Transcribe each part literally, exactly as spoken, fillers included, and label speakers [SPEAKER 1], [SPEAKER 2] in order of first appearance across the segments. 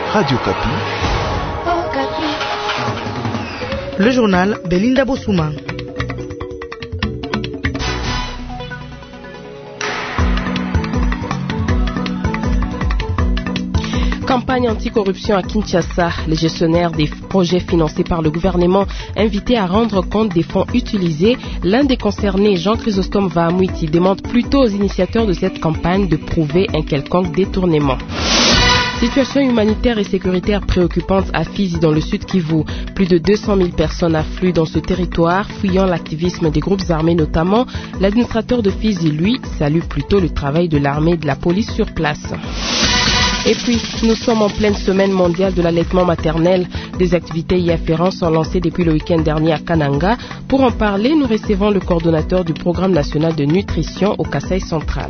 [SPEAKER 1] Radio Kapi.
[SPEAKER 2] Le journal Belinda Bossouma.
[SPEAKER 3] Campagne anticorruption à Kinshasa. Les gestionnaires des projets financés par le gouvernement invités à rendre compte des fonds utilisés. L'un des concernés, Jean Chrysostome Vahamouiti, demande plutôt aux initiateurs de cette campagne de prouver un quelconque détournement. Situation humanitaire et sécuritaire préoccupante à Fizi dans le sud Kivu. Plus de deux cent mille personnes affluent dans ce territoire, fuyant l'activisme des groupes armés notamment. L'administrateur de Fizi, lui, salue plutôt le travail de l'armée et de la police sur place. Et puis, nous sommes en pleine semaine mondiale de l'allaitement maternel. Des activités y afférentes sont lancées depuis le week-end dernier à Kananga. Pour en parler, nous recevons le coordonnateur du programme national de nutrition au Kasaï central.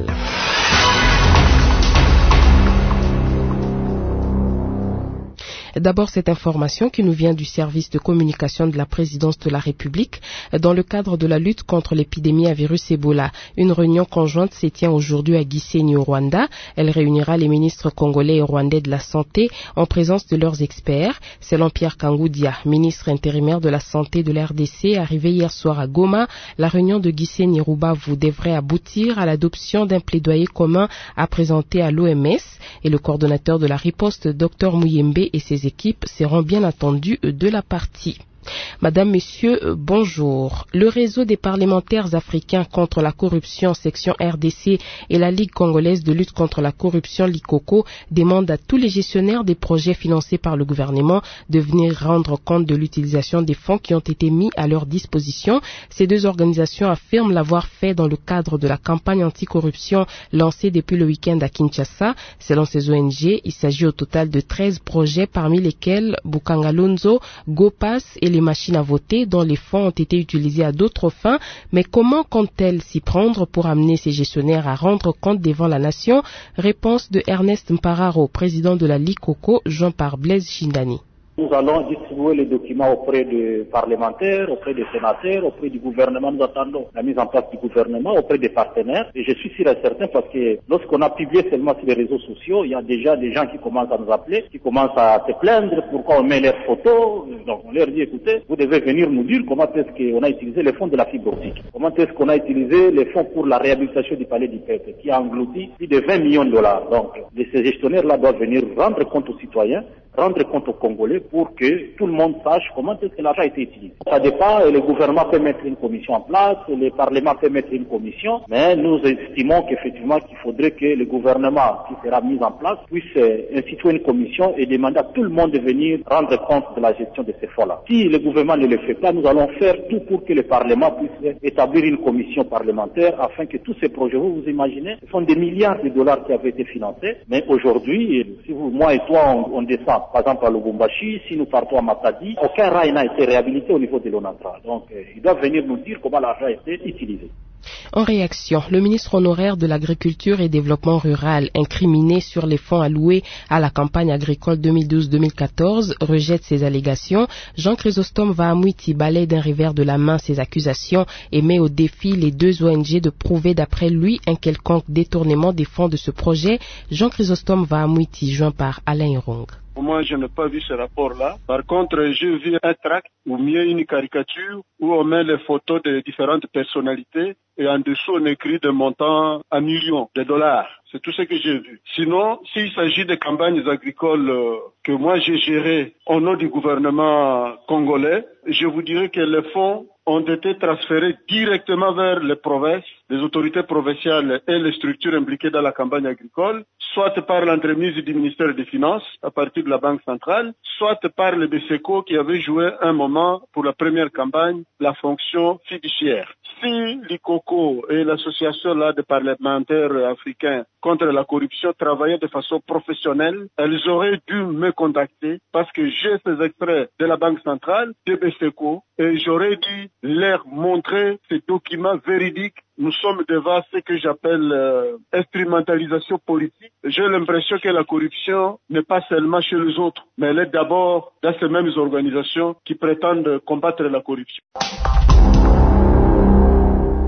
[SPEAKER 3] D'abord, cette information qui nous vient du service de communication de la présidence de la République. Dans le cadre de la lutte contre l'épidémie à virus Ebola, une réunion conjointe se tient aujourd'hui à Gisenyi au Rwanda. Elle réunira les ministres congolais et rwandais de la Santé en présence de leurs experts. Selon Pierre Kangoudia, ministre intérimaire de la Santé de l'R D C, arrivé hier soir à Goma, la réunion de Gisenyi-Rubavu devrait aboutir à l'adoption d'un plaidoyer commun à présenter à l'O M S. Et le coordonnateur de la riposte, Dr Muyembe, et ses équipes seront bien entendu de la partie. Madame, Monsieur, bonjour. Le réseau des parlementaires africains contre la corruption, section R D C, et la Ligue congolaise de lutte contre la corruption, Likoko, demandent à tous les gestionnaires des projets financés par le gouvernement de venir rendre compte de l'utilisation des fonds qui ont été mis à leur disposition. Ces deux organisations affirment l'avoir fait dans le cadre de la campagne anticorruption lancée depuis le week-end à Kinshasa. Selon ces O N G, il s'agit au total de treize projets, parmi lesquels Bukangalonzo, Gopas et les machines à voter dont les fonds ont été utilisés à d'autres fins. Mais comment comptent-elles s'y prendre pour amener ces gestionnaires à rendre compte devant la nation? Réponse de Ernest Mpararo, président de la Ligue Coco, joint par Blaise Chindani.
[SPEAKER 4] Nous allons distribuer les documents auprès des parlementaires, auprès des sénateurs, auprès du gouvernement. Nous attendons la mise en place du gouvernement, auprès des partenaires. Et je suis sûr et certain parce que lorsqu'on a publié seulement sur les réseaux sociaux, il y a déjà des gens qui commencent à nous appeler, qui commencent à se plaindre pourquoi on met leurs photos. Donc on leur dit, écoutez, vous devez venir nous dire comment est-ce qu'on a utilisé les fonds de la fibre optique. Comment est-ce qu'on a utilisé les fonds pour la réhabilitation du palais du peuple, qui a englouti plus de vingt millions de dollars. Donc ces gestionnaires-là doivent venir rendre compte aux citoyens, rendre compte aux Congolais pour que tout le monde sache comment est-ce que l'argent a été utilisé. Ça dépend, le gouvernement peut mettre une commission en place, le Parlement peut mettre une commission, mais nous estimons qu'effectivement qu'il faudrait que le gouvernement qui sera mis en place puisse instituer une commission et demander à tout le monde de venir rendre compte de la gestion de ces fonds-là. Si le gouvernement ne le fait pas, nous allons faire tout pour que le Parlement puisse établir une commission parlementaire afin que tous ces projets, vous vous imaginez, ce sont des milliards de dollars qui avaient été financés, mais aujourd'hui, si vous, moi et toi, on, on descend par exemple à Lubumbashi, si nous partons à Matadi, aucun rail n'a été réhabilité au niveau de l'ONATRA. Donc, euh, ils doivent venir nous dire comment l'argent a été utilisé.
[SPEAKER 3] En réaction, le ministre honoraire de l'Agriculture et Développement Rural, incriminé sur les fonds alloués à la campagne agricole deux mille douze deux mille quatorze, rejette ces allégations. Jean Chrysostome Vahamouiti balaye d'un revers de la main ces accusations et met au défi les deux O N G de prouver d'après lui un quelconque détournement des fonds de ce projet. Jean Chrysostome Vahamouiti, joint par Alain Irong.
[SPEAKER 5] Moi, je n'ai pas vu ce rapport-là. Par contre, j'ai vu un tract ou mieux une caricature où on met les photos de différentes personnalités et en dessous on écrit des montants à millions de dollars. C'est tout ce que j'ai vu. Sinon, s'il s'agit de campagnes agricoles euh, que moi j'ai gérées au nom du gouvernement congolais, je vous dirais que les fonds ont été transférés directement vers les provinces, les autorités provinciales et les structures impliquées dans la campagne agricole, soit par l'entremise du ministère des Finances à partir de la Banque centrale, soit par le B C E C O qui avait joué un moment pour la première campagne la fonction fiduciaire. Si l'I C O C O et l'association là des parlementaires africains contre la corruption travaillaient de façon professionnelle, elles auraient dû me contacter parce que j'ai ces extraits de la Banque centrale, de B C E C O, et j'aurais dû leur montrer ces documents véridiques. Nous sommes devant ce que j'appelle euh, instrumentalisation politique. J'ai l'impression que la corruption n'est pas seulement chez les autres, mais elle est d'abord dans ces mêmes organisations qui prétendent combattre la corruption.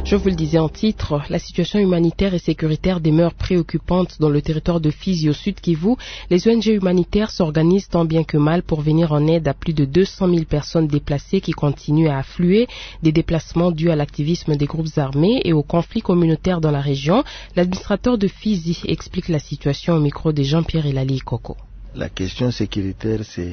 [SPEAKER 3] Je vous le disais en titre, la situation humanitaire et sécuritaire demeure préoccupante dans le territoire de Fizi au sud Kivu. Les O N G humanitaires s'organisent tant bien que mal pour venir en aide à plus de deux cent mille personnes déplacées qui continuent à affluer, des déplacements dus à l'activisme des groupes armés et aux conflits communautaires dans la région. L'administrateur de Fizi explique la situation au micro de Jean-Pierre Elali Koko.
[SPEAKER 1] La question sécuritaire, c'est,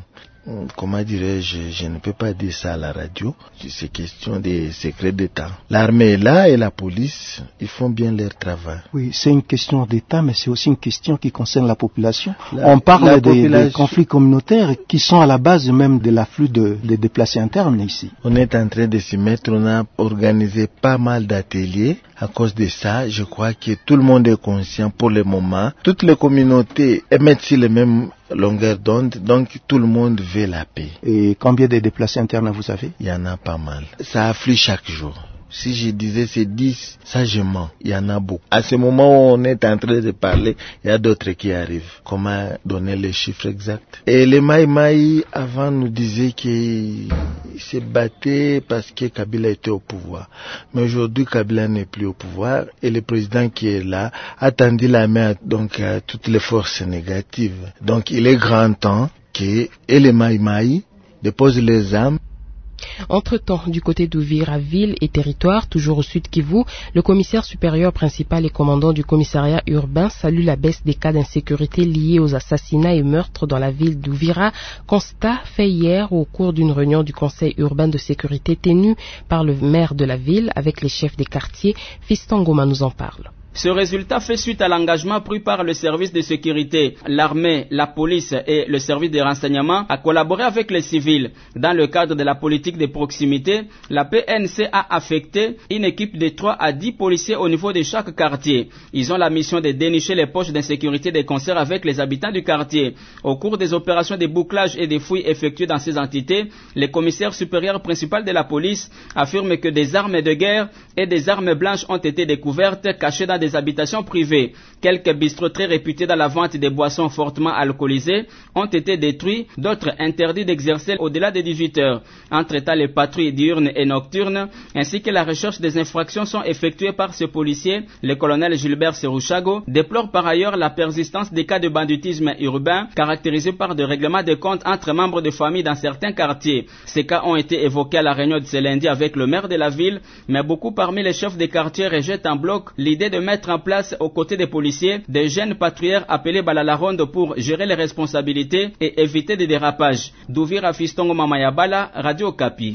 [SPEAKER 1] comment dirais-je, je ne peux pas dire ça à la radio, c'est question des secrets d'État. L'armée est là et la police, ils font bien leur travail.
[SPEAKER 6] Oui, c'est une question d'État, mais c'est aussi une question qui concerne la population. La, On parle des, population... des conflits communautaires qui sont à la base même de l'afflux de, de déplacés internes ici.
[SPEAKER 1] On est en train de s'y mettre, on a organisé pas mal d'ateliers. À cause de ça, je crois que tout le monde est conscient pour le moment. Toutes les communautés émettent sur les mêmes longueurs d'onde, donc tout le monde veut la paix.
[SPEAKER 6] Et combien de déplacés internes vous avez?
[SPEAKER 1] Il y en a pas mal. Ça afflue chaque jour. Si je disais c'est dix, ça je mens. Il y en a beaucoup. À ce moment où on est en train de parler, il y a d'autres qui arrivent. Comment donner les chiffres exacts? Et les Maï Maï, avant, nous disaient qu'ils se battaient parce que Kabila était au pouvoir. Mais aujourd'hui, Kabila n'est plus au pouvoir et le président qui est là a tendu la main donc, à toutes les forces négatives. Donc il est grand temps que et les Maï Maï déposent les armes.
[SPEAKER 3] Entre-temps, du côté d'Uvira, ville et territoire, toujours au sud Kivu, le commissaire supérieur principal et commandant du commissariat urbain salue la baisse des cas d'insécurité liés aux assassinats et meurtres dans la ville d'Uvira. Constat fait hier au cours d'une réunion du conseil urbain de sécurité tenue par le maire de la ville avec les chefs des quartiers. Fiston Goma nous en parle.
[SPEAKER 7] Ce résultat fait suite à l'engagement pris par le service de sécurité, l'armée, la police et le service de renseignement à collaborer avec les civils. Dans le cadre de la politique de proximité, la P N C a affecté une équipe de trois à dix policiers au niveau de chaque quartier. Ils ont la mission de dénicher les poches d'insécurité des concerts avec les habitants du quartier. Au cours des opérations de bouclage et de fouilles effectuées dans ces entités, le commissaire supérieur principal de la police affirme que des armes de guerre et des armes blanches ont été découvertes cachées dans des habitations privées. Quelques bistrots très réputés dans la vente des boissons fortement alcoolisées ont été détruits, d'autres interdits d'exercer au-delà de dix-huit heures. Entre-temps, les patrouilles diurnes et nocturnes ainsi que la recherche des infractions sont effectuées par ce policier. Le colonel Gilbert Serouchago déplore par ailleurs la persistance des cas de banditisme urbain caractérisés par des règlements de comptes entre membres de famille dans certains quartiers. Ces cas ont été évoqués à la réunion de ce lundi avec le maire de la ville, mais beaucoup parmi les chefs des quartiers rejettent en bloc l'idée de mettre en place aux côtés des policiers des jeunes patrouilleurs appelés Balala Ronde pour gérer les responsabilités et éviter des dérapages. D'Uvira, Fistongo Mamayabala, Radio Kapi.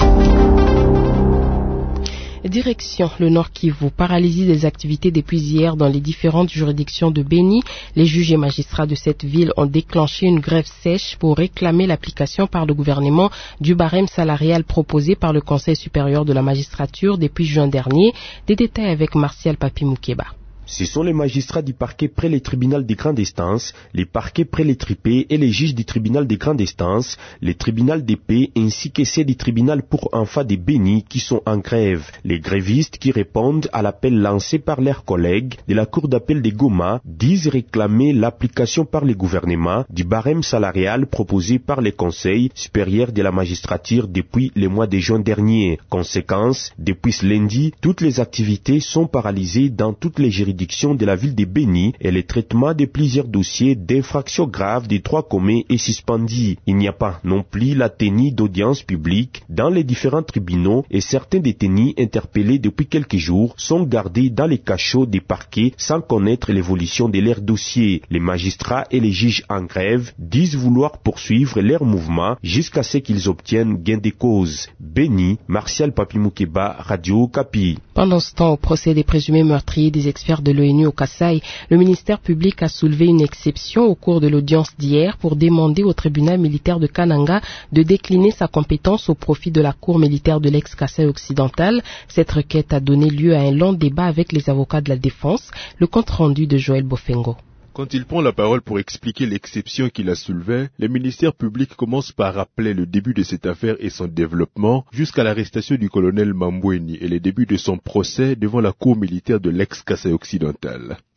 [SPEAKER 3] Direction le Nord Kivu, paralysie des activités depuis hier dans les différentes juridictions de Béni. Les juges et magistrats de cette ville ont déclenché une grève sèche pour réclamer l'application par le gouvernement du barème salarial proposé par le Conseil supérieur de la magistrature depuis juin dernier. Des détails avec Martial Papi Moukeba.
[SPEAKER 8] Ce sont les magistrats du parquet près les tribunaux de grande instance, les parquets près les tripés et les juges du tribunal de grande instance, les tribunaux de paix ainsi que ceux du tribunal pour enfants de Béni qui sont en grève. Les grévistes qui répondent à l'appel lancé par leurs collègues de la cour d'appel de Goma disent réclamer l'application par le gouvernement du barème salarial proposé par le Conseil supérieur de la magistrature depuis le mois de juin dernier. Conséquence, depuis ce lundi, toutes les activités sont paralysées dans toutes les juridictions de la ville de Béni et le traitement de plusieurs dossiers d'infractions graves des trois communs est suspendu. Il n'y a pas non plus la tenue d'audience publique dans les différents tribunaux et certains détenus interpellés depuis quelques jours sont gardés dans les cachots des parquets sans connaître l'évolution de leurs dossiers. Les magistrats et les juges en grève disent vouloir poursuivre leur mouvement jusqu'à ce qu'ils obtiennent gain de cause. Béni, Martial Papi Moukeba, Radio Kapi.
[SPEAKER 3] Pendant ce temps, au procès des présumés meurtriers des experts de l'ONU au Kasaï, le ministère public a soulevé une exception au cours de l'audience d'hier pour demander au tribunal militaire de Kananga de décliner sa compétence au profit de la cour militaire de l'ex-Kasaï occidental. Cette requête a donné lieu à un long débat avec les avocats de la défense. Le compte rendu de Joël Bofengo.
[SPEAKER 9] Quand il prend la parole pour expliquer l'exception qu'il a soulevée, le ministère public commence par rappeler le début de cette affaire et son développement jusqu'à l'arrestation du colonel Mambweni et le début de son procès devant la cour militaire de l'ex-Kasaï occidental.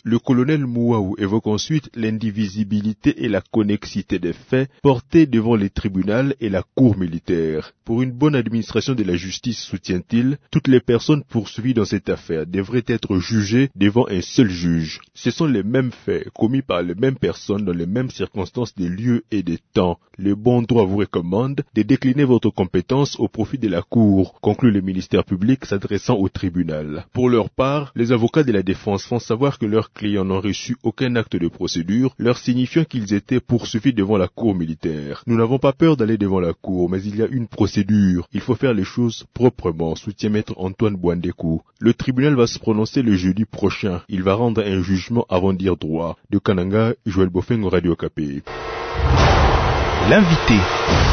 [SPEAKER 9] Le colonel Mouaou évoque ensuite l'indivisibilité et la connexité des faits portés devant les tribunaux et la cour militaire. Pour une bonne administration de la justice, soutient-il, toutes les personnes poursuivies dans cette affaire devraient être jugées devant un seul juge. Ce sont les mêmes faits commis par les mêmes personnes dans les mêmes circonstances des lieux et des temps. Le bon droit vous recommande de décliner votre compétence au profit de la cour, conclut le ministère public s'adressant au tribunal. Pour leur part, les avocats de la défense font savoir que leurs clients n'ont reçu aucun acte de procédure, leur signifiant qu'ils étaient poursuivis devant la cour militaire. Nous n'avons pas peur d'aller devant la cour, mais il y a une procédure. Il faut faire les choses proprement, soutient maître Antoine Bouandekou. Le tribunal va se prononcer le jeudi prochain. Il va rendre un jugement avant de dire droit. De Kananga, Joël Bofeng, Radio Okapi.
[SPEAKER 2] L'invité.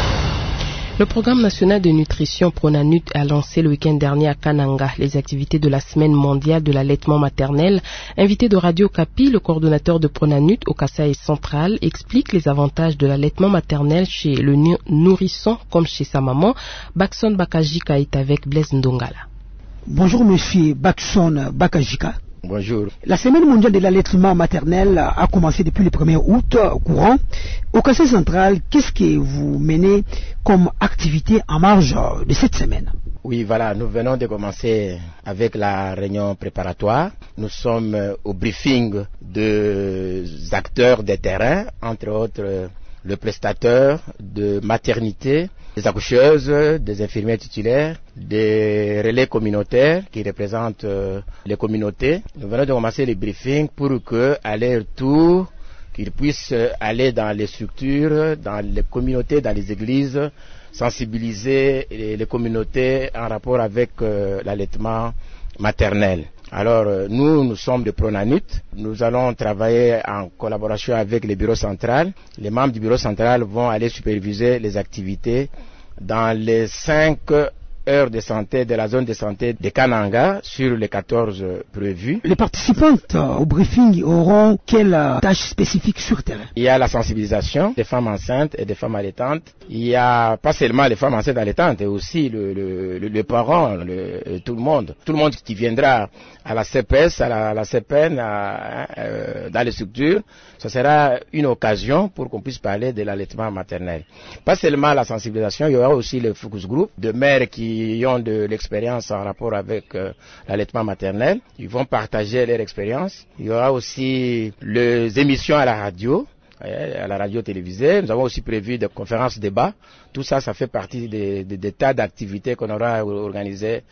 [SPEAKER 3] Le programme national de nutrition Pronanut a lancé le week-end dernier à Kananga les activités de la semaine mondiale de l'allaitement maternel. Invité de Radio Okapi, le coordonnateur de Pronanut au Kasaï central explique les avantages de l'allaitement maternel chez le nourrisson comme chez sa maman. Bakson Bakajika est avec Blaise Ndongala.
[SPEAKER 10] Bonjour monsieur Bakson Bakajika.
[SPEAKER 11] Bonjour.
[SPEAKER 10] La semaine mondiale de l'allaitement maternel a commencé depuis le premier août courant. Au Kasaï central, qu'est-ce que vous menez comme activité en marge de cette semaine?
[SPEAKER 11] Oui, voilà, nous venons de commencer avec la réunion préparatoire. Nous sommes au briefing des acteurs des terrains, entre autres le prestataire de maternité, des accoucheuses, des infirmières titulaires, des relais communautaires qui représentent euh, les communautés. Nous venons de commencer les briefings pour que, à leur tour, qu'ils puissent aller dans les structures, dans les communautés, dans les églises, sensibiliser les, les communautés en rapport avec euh, l'allaitement maternel. Alors, euh, nous, nous sommes de Pronanut. Nous allons travailler en collaboration avec le bureau central. Les membres du bureau central vont aller superviser les activités dans les cinq heures de santé de la zone de santé de Kananga sur les quatorze prévues.
[SPEAKER 10] Les participantes au briefing auront quelle tâche spécifique sur terrain?
[SPEAKER 11] Il y a la sensibilisation des femmes enceintes et des femmes allaitantes. Il y a pas seulement les femmes enceintes et allaitantes, et aussi le, le, le, les parents, le, tout le monde. Tout le monde qui viendra à la C P S, à la, à la C P N, à, euh, dans les structures, ce sera une occasion pour qu'on puisse parler de l'allaitement maternel. Pas seulement la sensibilisation, il y aura aussi le focus group de mères qui ont de l'expérience en rapport avec euh, l'allaitement maternel. Ils vont partager leur expérience. Il y aura aussi les émissions à la radio, à la radio télévisée. Nous avons aussi prévu des conférences débats. Tout ça, ça fait partie des, des, des tas d'activités qu'on aura organisées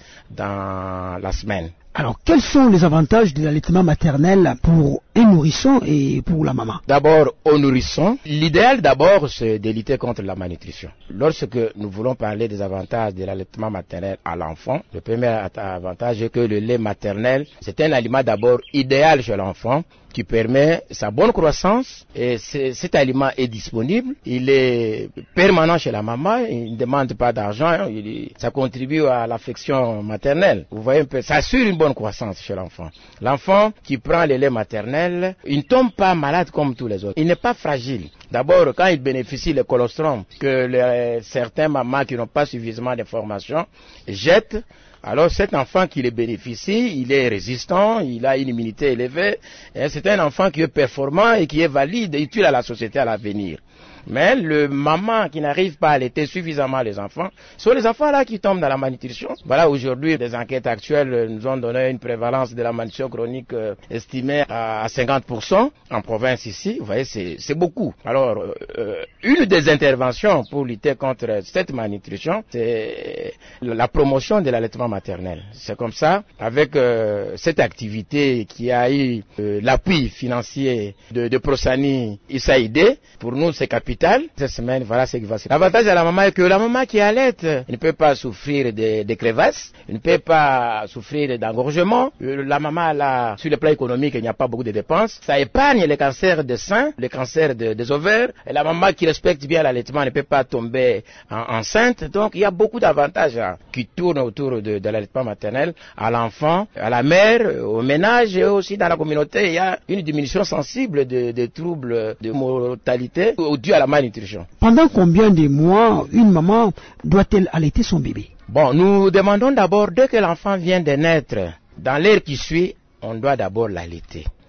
[SPEAKER 11] dans la semaine.
[SPEAKER 10] Alors, quels sont les avantages de l'allaitement maternel pour un nourrisson et pour la maman?
[SPEAKER 11] D'abord, au nourrisson, l'idéal d'abord, c'est de lutter contre la malnutrition. Lorsque nous voulons parler des avantages de l'allaitement maternel à l'enfant, le premier avantage est que le lait maternel, c'est un aliment d'abord idéal chez l'enfant qui permet sa bonne croissance et cet aliment est disponible, il est permanent chez la maman, il ne demande pas d'argent, il, ça contribue à l'affection maternelle. Vous voyez un peu, ça assure une bonne croissance chez l'enfant. L'enfant qui prend le lait maternel, il ne tombe pas malade comme tous les autres. Il n'est pas fragile. D'abord, quand il bénéficie le colostrum que les, certains mamans qui n'ont pas suffisamment de formation jettent, alors cet enfant qui le bénéficie, il est résistant, il a une immunité élevée, et c'est un enfant qui est performant et qui est valide et utile à la société à l'avenir. Mais le maman qui n'arrive pas à allaiter suffisamment les enfants, ce sont les enfants là qui tombent dans la malnutrition. Voilà, aujourd'hui, des enquêtes actuelles nous ont donné une prévalence de la malnutrition chronique euh, estimée à cinquante pour cent en province ici. Vous voyez, c'est beaucoup. Alors, euh, une des interventions pour lutter contre cette malnutrition, c'est la promotion de l'allaitement maternel. C'est comme ça, avec euh, cette activité qui a eu euh, l'appui financier de, de Prosani Issaïdé, pour nous c'est capital. Cette semaine, voilà ce qui va se passer. L'avantage à la maman est que la maman qui allaite ne peut pas souffrir de, de crevasses, ne peut pas souffrir d'engorgement. La maman, là, sur le plan économique, il n'y a pas beaucoup de dépenses. Ça épargne les cancers des seins, les cancers de, des ovaires. Et la maman qui respecte bien l'allaitement ne peut pas tomber en, enceinte. Donc, il y a beaucoup d'avantages hein, qui tournent autour de, de l'allaitement maternel à l'enfant, à la mère, au ménage et aussi dans la communauté. Il y a une diminution sensible de, de troubles de mortalité dû à la malnutrition.
[SPEAKER 10] Pendant combien de mois une maman doit-elle allaiter son bébé?
[SPEAKER 11] Bon, nous demandons d'abord, dès que l'enfant vient de naître, dans l'heure qui suit, on doit d'abord l'allaiter.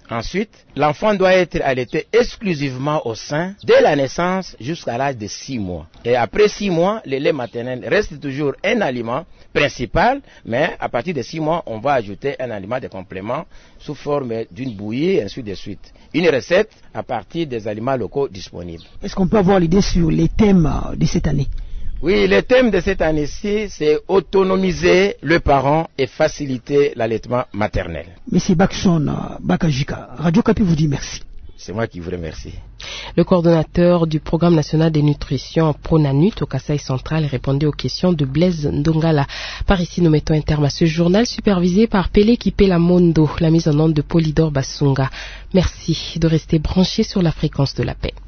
[SPEAKER 11] Ensuite, l'enfant doit être allaité exclusivement au sein dès la naissance jusqu'à l'âge de six mois. Et après six mois, le lait maternel reste toujours un aliment principal, mais à partir de six mois, on va ajouter un aliment de complément sous forme d'une bouillie et ainsi de suite. Une recette à partir des aliments locaux disponibles.
[SPEAKER 10] Est-ce qu'on peut avoir l'idée sur les thèmes de cette année?
[SPEAKER 11] Oui, le thème de cette année-ci, c'est autonomiser le parent et faciliter l'allaitement maternel.
[SPEAKER 10] Monsieur Bakson Bakajika, Radio Kapi vous dit merci.
[SPEAKER 11] C'est moi qui vous remercie.
[SPEAKER 3] Le coordonnateur du programme national de nutrition Pronanut au Kasaï central répondait aux questions de Blaise Ndongala. Par ici, nous mettons un terme à ce journal supervisé par Pelé Kipela Mondo, la mise en onde de Polydor Basunga. Merci de rester branché sur la fréquence de la paix.